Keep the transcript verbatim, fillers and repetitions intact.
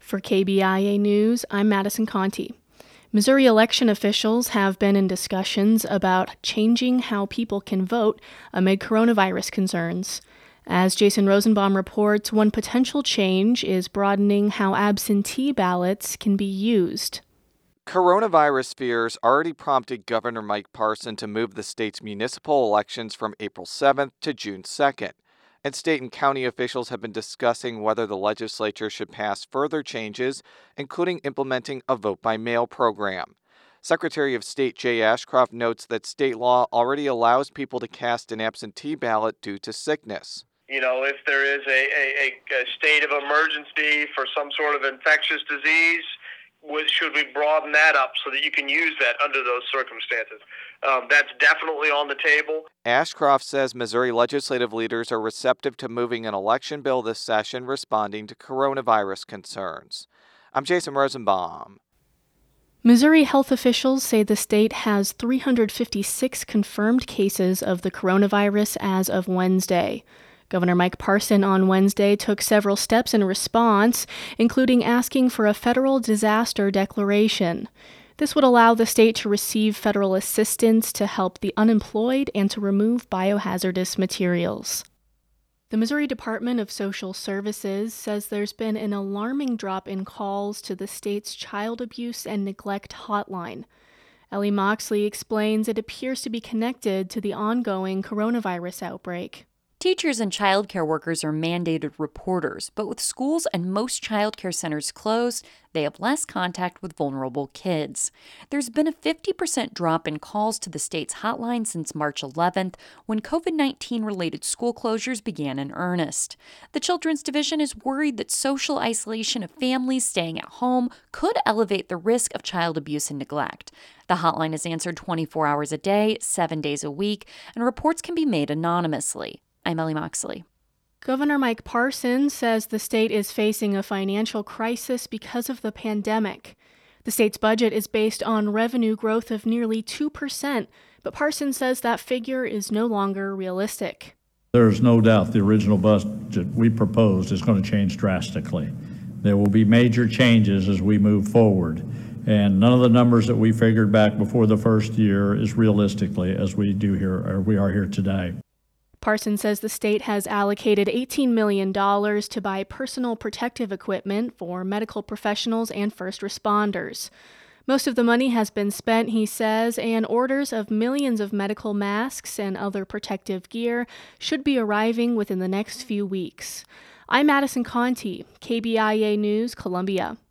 For K B I A News, I'm Madison Conti. Missouri election officials have been in discussions about changing how people can vote amid coronavirus concerns. As Jason Rosenbaum reports, one potential change is broadening how absentee ballots can be used. Coronavirus fears already prompted Governor Mike Parson to move the state's municipal elections from April seventh to June second. And state and county officials have been discussing whether the legislature should pass further changes, including implementing a vote-by-mail program. Secretary of State Jay Ashcroft notes that state law already allows people to cast an absentee ballot due to sickness. You know, if there is a, a, a state of emergency for some sort of infectious disease, should we broaden that up so that you can use that under those circumstances? Um, that's definitely on the table. Ashcroft says Missouri legislative leaders are receptive to moving an election bill this session responding to coronavirus concerns. I'm Jason Rosenbaum. Missouri health officials say the state has three hundred fifty-six confirmed cases of the coronavirus as of Wednesday. Governor Mike Parson on Wednesday took several steps in response, including asking for a federal disaster declaration. This would allow the state to receive federal assistance to help the unemployed and to remove biohazardous materials. The Missouri Department of Social Services says there's been an alarming drop in calls to the state's child abuse and neglect hotline. Ellie Moxley explains it appears to be connected to the ongoing coronavirus outbreak. Teachers and child care workers are mandated reporters, but with schools and most child care centers closed, they have less contact with vulnerable kids. There's been a fifty percent drop in calls to the state's hotline since March eleventh, when covid nineteen-related school closures began in earnest. The Children's Division is worried that social isolation of families staying at home could elevate the risk of child abuse and neglect. The hotline is answered twenty-four hours a day, seven days a week, and reports can be made anonymously. I'm Ellie Moxley. Governor Mike Parson says the state is facing a financial crisis because of the pandemic. The state's budget is based on revenue growth of nearly two percent, but Parson says that figure is no longer realistic. There's no doubt the original budget we proposed is going to change drastically. There will be major changes as we move forward, and none of the numbers that we figured back before the first year is realistically as we do here, or we are here today. Parson says the state has allocated eighteen million dollars to buy personal protective equipment for medical professionals and first responders. Most of the money has been spent, he says, and orders of millions of medical masks and other protective gear should be arriving within the next few weeks. I'm Madison Conti, K B I A News, Columbia.